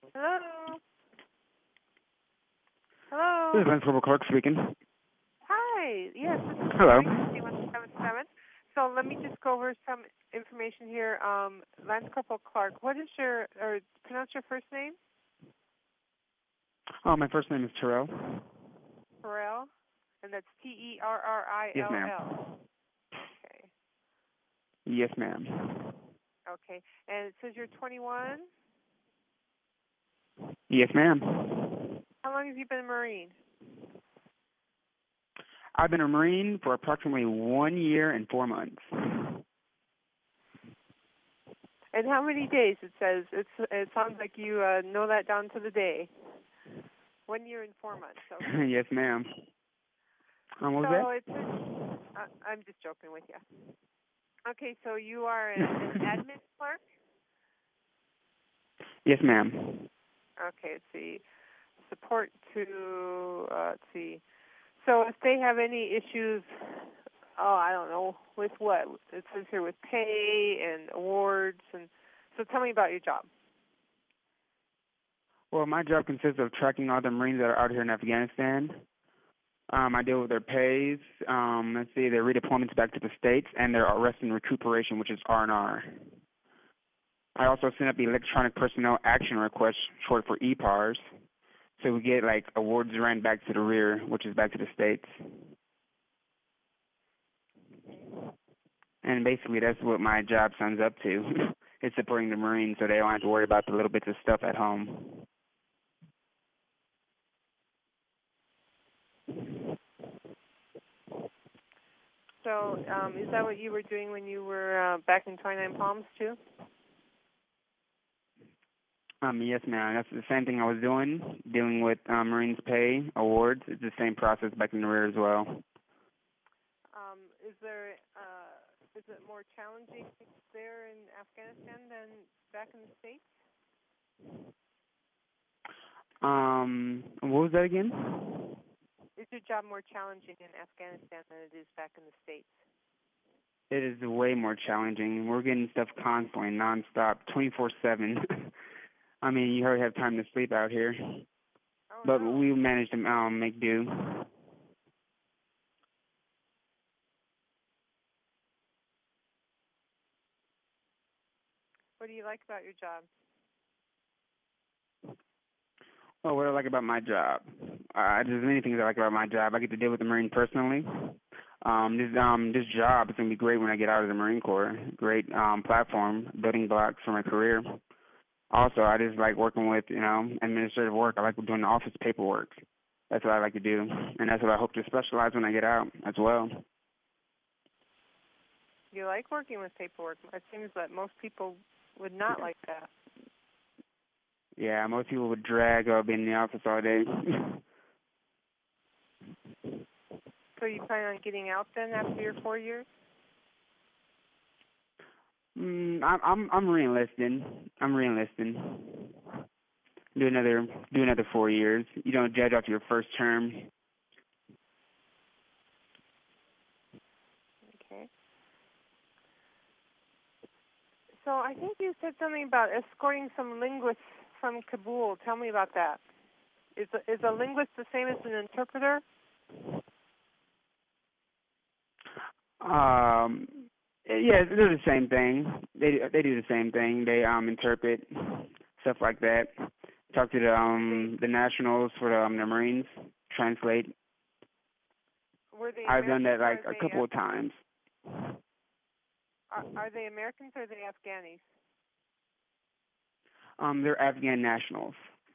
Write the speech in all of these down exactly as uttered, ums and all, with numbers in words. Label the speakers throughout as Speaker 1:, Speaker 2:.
Speaker 1: Hello?
Speaker 2: This
Speaker 1: Hello?
Speaker 2: is Lance Corporal Clark speaking.
Speaker 1: Hi. Yes, this is
Speaker 2: Hello.
Speaker 1: Mary, one seven seven. So let me just go over some information here. Um, Lance Corporal Clark, what is your, or pronounce your first name?
Speaker 2: Oh, my first name is Terrell.
Speaker 1: Terrell? And that's T E R R I
Speaker 2: Yes,
Speaker 1: L
Speaker 2: ma'am.
Speaker 1: L. Okay.
Speaker 2: Yes, ma'am.
Speaker 1: Okay. And it says you're twenty-one?
Speaker 2: Yes, ma'am.
Speaker 1: How long have you been a Marine?
Speaker 2: I've been a Marine for approximately one year and four months.
Speaker 1: And how many days? It says, it's, it sounds like you uh, know that down to the day. One year and four months. Okay.
Speaker 2: Yes, ma'am. Um, what
Speaker 1: so
Speaker 2: was
Speaker 1: it's, uh, I'm just joking with you. Okay, so you are an, an admin clerk?
Speaker 2: that? Yes, ma'am.
Speaker 1: Okay, let's see. Support to, uh, let's see. So if they have any issues, oh, I don't know, with what? It says here with pay and awards. And so tell me about your job.
Speaker 2: Well, my job consists of tracking all the Marines that are out here in Afghanistan. Um, I deal with their pays, um, let's see, their redeployments back to the States, and their arrest and recuperation, which is R and R. I also send up the electronic personnel action requests, short for E P A Rs, so we get, like, awards ran back to the rear, which is back to the States. And basically that's what my job sums up to. It's supporting the Marines so they don't have to worry about the little bits of stuff at home.
Speaker 1: So um, is that what you were doing when you were uh, back in twenty-nine Palms, too?
Speaker 2: Um, yes, ma'am. That's the same thing I was doing, dealing with um, Marines pay, awards. It's the same process back in the rear as well.
Speaker 1: Um, is there, uh, is it more challenging there in Afghanistan than back in the States?
Speaker 2: Um, what was that again?
Speaker 1: Is your job more challenging in Afghanistan than it is back in the States?
Speaker 2: It is way more challenging. We're getting stuff constantly, nonstop, twenty-four seven. I mean, you hardly have time to sleep out here.
Speaker 1: Oh,
Speaker 2: But
Speaker 1: no.
Speaker 2: we managed to um, make do.
Speaker 1: What do you like about your job?
Speaker 2: Well, what I like about my job, uh, there's many things I like about my job. I get to deal with the Marine personally. Um, this um this job is gonna be great when I get out of the Marine Corps. Great um platform, building blocks for my career. Also, I just like working with you know administrative work. I like doing the office paperwork. That's what I like to do, and that's what I hope to specialize when I get out as well.
Speaker 1: You like working with paperwork. It seems that most people would not like that.
Speaker 2: Yeah, most people would drag up in the office all day.
Speaker 1: So you plan on getting out then after your four years?
Speaker 2: mm, I'm I'm I'm re-enlisting. I'm re-enlisting. Do another do another four years. You don't judge off your first term.
Speaker 1: Okay. So I think you said something about escorting some linguists from Kabul. Tell me about that. Is a, is a linguist the same as an interpreter?
Speaker 2: Um, yeah, they're the same thing. They they do the same thing. They um interpret stuff like that. Talk to the um the nationals for the, um, the Marines. Translate.
Speaker 1: Were they
Speaker 2: I've done that
Speaker 1: Americans
Speaker 2: like
Speaker 1: or are
Speaker 2: a
Speaker 1: they
Speaker 2: couple of times.
Speaker 1: are, are they Americans or are they Afghanis?
Speaker 2: Um, they're Afghan nationals.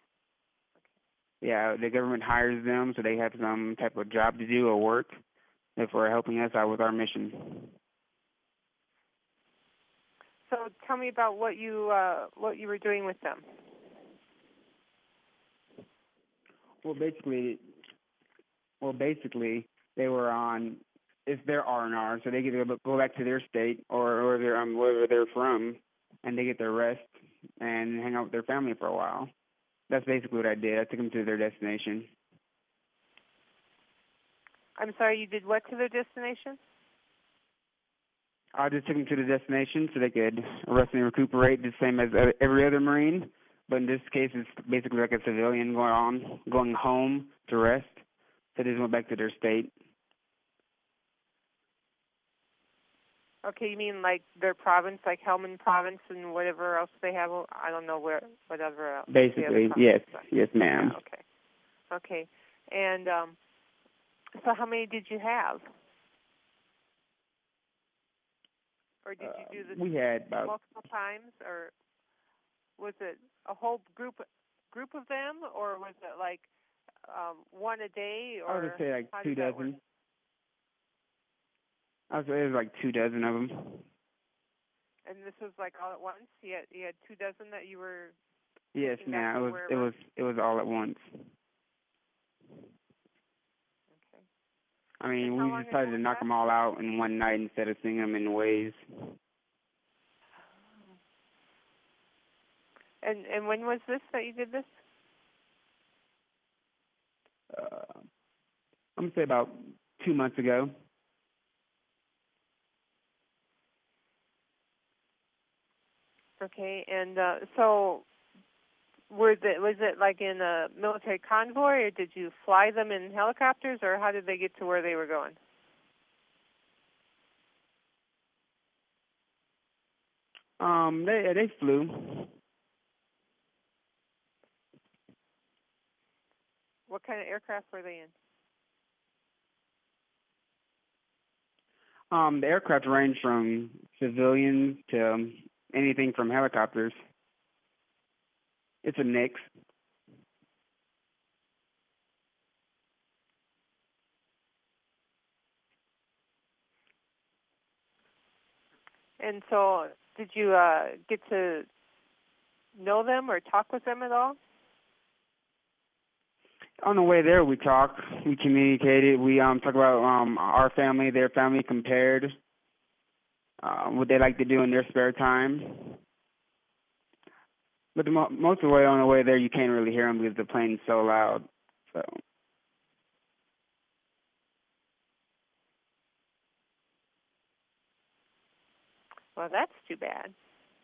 Speaker 2: Yeah, the government hires them, so they have some type of job to do or work. Therefore, helping us out with our mission.
Speaker 1: So tell me about what you uh, what you were doing with them.
Speaker 2: Well, basically, well, basically, they were on. It's their R and R, so they get to go back to their state or or their um wherever they're from, and they get their rest and hang out with their family for a while. That's basically what I did. I took them to their destination.
Speaker 1: I'm sorry, you did what to their destination?
Speaker 2: I just took them to the destination so they could rest and recuperate, the same as every other Marine. but in this case, it's basically like a civilian going on, going home to rest. So they just went back to their state.
Speaker 1: Okay, you mean like their province, like Helmand Province and whatever else they have? I don't know where, whatever else.
Speaker 2: Basically, yes, yes, ma'am.
Speaker 1: Yeah, okay. Okay. And um, so how many did you have? Or did you do this
Speaker 2: uh, we had about
Speaker 1: multiple times, or was it a whole group group of them, or was it like um, one a day? Or
Speaker 2: I would say like
Speaker 1: how
Speaker 2: two
Speaker 1: did that
Speaker 2: dozen.
Speaker 1: work?
Speaker 2: I would say it was like two dozen of them.
Speaker 1: And this was like all at once. You had you had two dozen that you were.
Speaker 2: Yes,
Speaker 1: taking
Speaker 2: ma'am.
Speaker 1: back
Speaker 2: It
Speaker 1: to
Speaker 2: was
Speaker 1: wherever?
Speaker 2: it was it was all at once.
Speaker 1: Okay.
Speaker 2: I mean,
Speaker 1: And
Speaker 2: we
Speaker 1: how long
Speaker 2: decided
Speaker 1: ago
Speaker 2: to
Speaker 1: was
Speaker 2: knock
Speaker 1: that?
Speaker 2: them all out in one night instead of seeing them in waves.
Speaker 1: And and when was this that you did this?
Speaker 2: Uh, I'm gonna say about two months ago.
Speaker 1: Okay. And uh, so, were the was it like in a military convoy, or did you fly them in helicopters, or how did they get to where they were going?
Speaker 2: Um, they they flew.
Speaker 1: What kind of aircraft were they in?
Speaker 2: Um, the aircraft range from civilians to um, anything from helicopters. It's a mix.
Speaker 1: And so, did you uh, get to know them or talk with them at all?
Speaker 2: On the way there, we talked, we communicated, we um talk about um our family, their family, compared uh, what they like to do in their spare time. But the mo- most of the way on the way there, you can't really hear them because the plane's so loud. So.
Speaker 1: Well, that's too bad.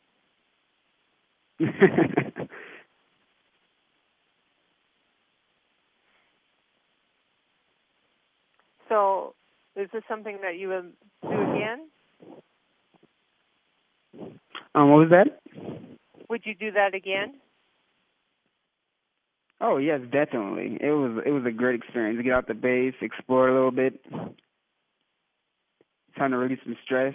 Speaker 1: So, is this something that you would do again?
Speaker 2: um, what was that?
Speaker 1: Would you do that again?
Speaker 2: Oh yes, definitely. It was it was a great experience. Get out the base, explore a little bit, trying to release some stress.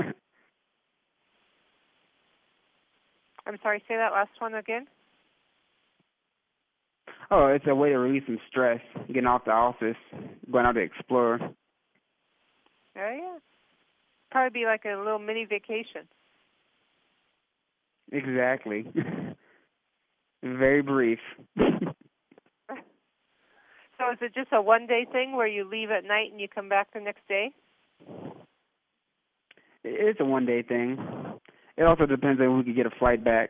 Speaker 1: I'm sorry, say that last one again.
Speaker 2: Oh, it's a way to release some stress. Getting off the office, going out to explore.
Speaker 1: Oh yeah. Probably be like a little mini vacation.
Speaker 2: Exactly. Very brief.
Speaker 1: So is it just a one-day thing where you leave at night and you come back the next day?
Speaker 2: It's a one-day thing. It also depends on if we could get a flight back.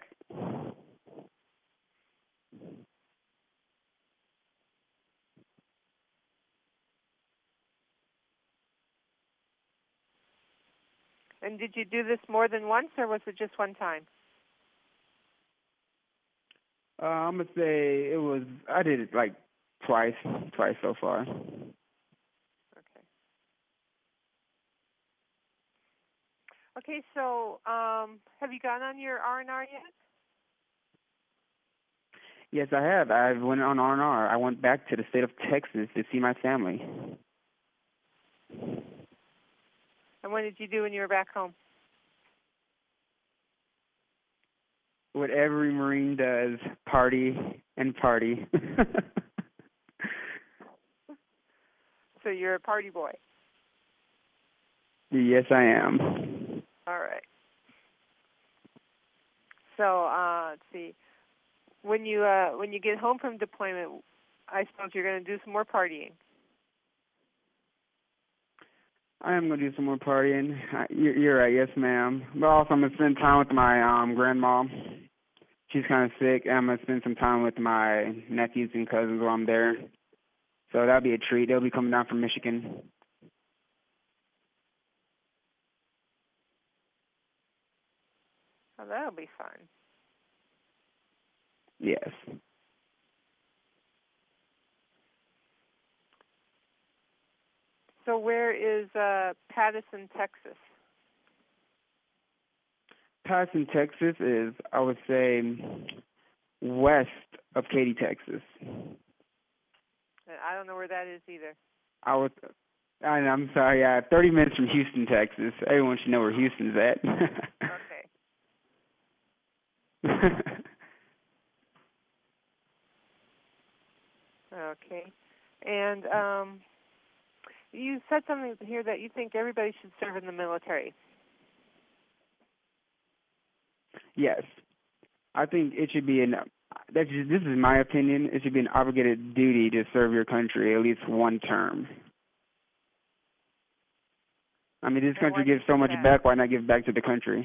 Speaker 1: And did you do this more than once, or was it just one time?
Speaker 2: Uh, I'm gonna say it was. I did it like twice, twice so far.
Speaker 1: Okay. Okay, so um, have you gone on your R and R yet?
Speaker 2: Yes, I have. I went on R and R. I went back to the state of Texas to see my family.
Speaker 1: And what did you do when you were back home?
Speaker 2: What every Marine does: party and party.
Speaker 1: So you're a party boy.
Speaker 2: Yes, I am.
Speaker 1: All right. So uh, let's see. When you uh, when you get home from deployment, I suppose you're going to do some more partying.
Speaker 2: I am gonna do some more partying. Uh, You're, you're right, yes, ma'am. But also, I'm gonna spend time with my um grandma. She's kind of sick. And I'm gonna spend some time with my nephews and cousins while I'm there. So that'll be a treat. They'll be coming down from Michigan.
Speaker 1: Oh, that'll be fun.
Speaker 2: Yes.
Speaker 1: So where is uh, Pattison, Texas?
Speaker 2: Pattison, Texas is, I would say, west of Katy, Texas.
Speaker 1: I don't know where that is either.
Speaker 2: I would, I, I'm sorry, yeah, thirty minutes from Houston, Texas. Everyone should know where Houston's at.
Speaker 1: Okay. Okay. And um, you said something here that you think everybody should serve in the military.
Speaker 2: Yes. I think it should be an, that's just, this is my opinion, it should be an obligated duty to serve your country at least one term. I mean, this
Speaker 1: And
Speaker 2: country
Speaker 1: why do you
Speaker 2: gives so
Speaker 1: think
Speaker 2: much
Speaker 1: that?
Speaker 2: back, why not give back to the country?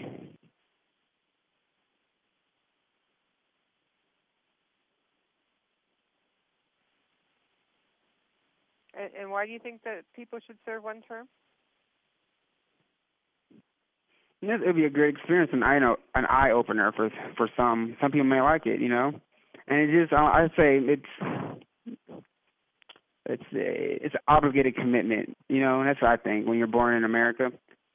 Speaker 1: And, and why do you think that people should serve one term?
Speaker 2: Yes, it'd be a great experience, and I know an eye opener for for some. Some people may like it, you know, and it just I I say it's it's a, it's an obligated commitment, you know, and that's what I think when you're born in America.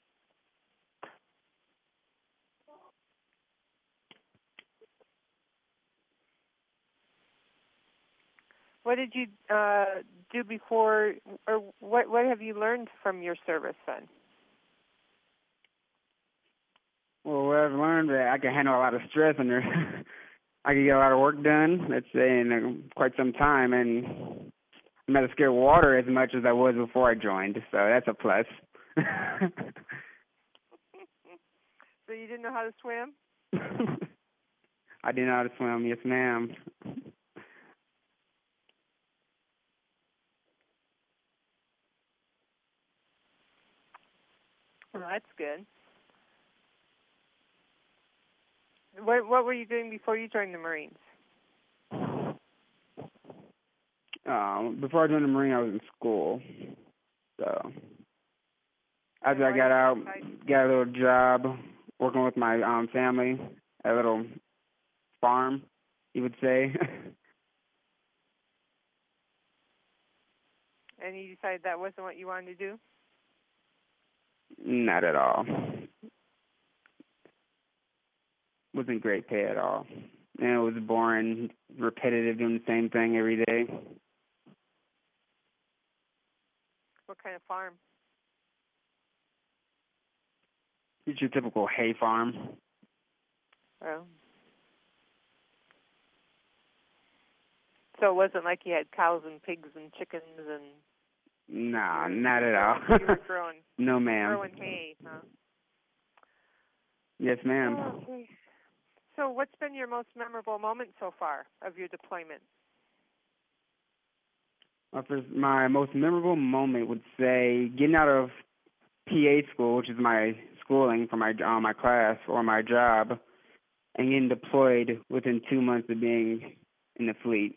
Speaker 1: What did you uh, do before, or what what have you learned from your service then?
Speaker 2: Well, what I've learned that I can handle a lot of stress under. I can get a lot of work done, let's say, in uh, quite some time, and I'm not scared of water as much as I was before I joined, so that's a plus.
Speaker 1: So you didn't know how to swim?
Speaker 2: I didn't know how to swim, yes, ma'am.
Speaker 1: Well, that's good. What what were you doing before you joined the Marines?
Speaker 2: Um, before I joined the Marine, I was in school. So after I
Speaker 1: Why
Speaker 2: got
Speaker 1: did
Speaker 2: out,
Speaker 1: you decide-
Speaker 2: got a little job working with my um family at a little farm, you would say.
Speaker 1: And you decided that wasn't what you wanted to do?
Speaker 2: Not at all. Wasn't great pay at all. And it was boring, repetitive, doing the same thing every day.
Speaker 1: What kind of farm?
Speaker 2: It's your typical hay farm.
Speaker 1: Oh. So it wasn't like you had cows and pigs and chickens and...
Speaker 2: Nah,
Speaker 1: you were,
Speaker 2: not at
Speaker 1: growing,
Speaker 2: all.
Speaker 1: you were growing,
Speaker 2: No, ma'am.
Speaker 1: growing hay, huh?
Speaker 2: Yes, ma'am.
Speaker 1: Oh, okay. So what's been your most memorable moment so far of your deployment?
Speaker 2: My, first, my most memorable moment would say getting out of P A school, which is my schooling for my uh, my class or my job, and getting deployed within two months of being in the fleet.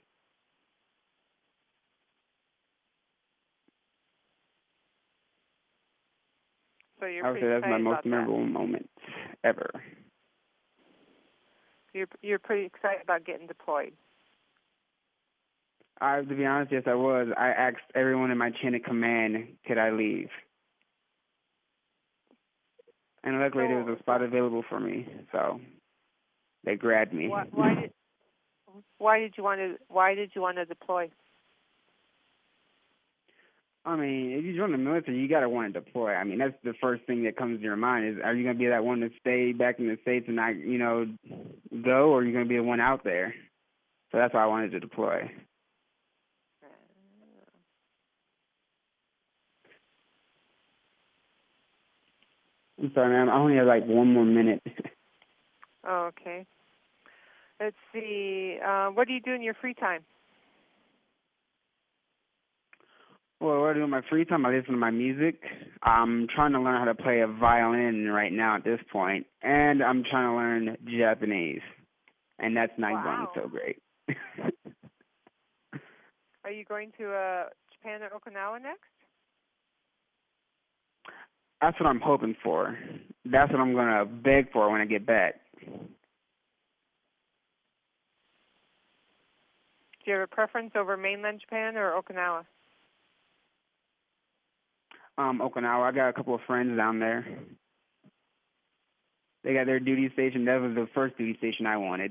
Speaker 1: So you're
Speaker 2: I would
Speaker 1: pretty
Speaker 2: say that's my
Speaker 1: excited
Speaker 2: most
Speaker 1: about
Speaker 2: memorable
Speaker 1: that.
Speaker 2: moment ever.
Speaker 1: You're you're pretty excited about getting deployed.
Speaker 2: I, to be honest, yes, I was. I asked everyone in my chain of command, could I leave? And luckily,
Speaker 1: So,
Speaker 2: there was a spot available for me, so they grabbed me.
Speaker 1: Why, why did why did you want to why did you want to deploy?
Speaker 2: I mean, if you join the military, you gotta want to deploy. I mean, that's the first thing that comes to your mind is, are you gonna be that one to stay back in the States and not, you know, go, or are you gonna be the one out there? So that's why I wanted to deploy. I'm sorry, ma'am. I only have like one more minute.
Speaker 1: Oh, okay. Let's see. Uh, what do you do in your free time?
Speaker 2: Well, what I do in my free time, I listen to my music. I'm trying to learn how to play a violin right now at this point, and I'm trying to learn Japanese, and that's not
Speaker 1: Wow.
Speaker 2: going so great.
Speaker 1: Are you going to uh, Japan or Okinawa next?
Speaker 2: That's what I'm hoping for. That's what I'm going to beg for when I get back.
Speaker 1: Do you have a preference over mainland Japan or Okinawa?
Speaker 2: Um, Okinawa. I got a couple of friends down there. They got their duty station. That was the first duty station I wanted.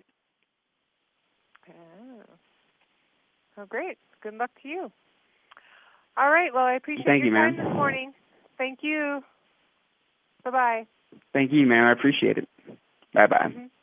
Speaker 1: Oh, oh great. Good luck to you. All right. Well, I appreciate
Speaker 2: Thank
Speaker 1: your
Speaker 2: you,
Speaker 1: time
Speaker 2: ma'am.
Speaker 1: this morning. Thank you. Bye-bye.
Speaker 2: Thank you, ma'am. I appreciate it. Bye-bye.
Speaker 1: Mm-hmm.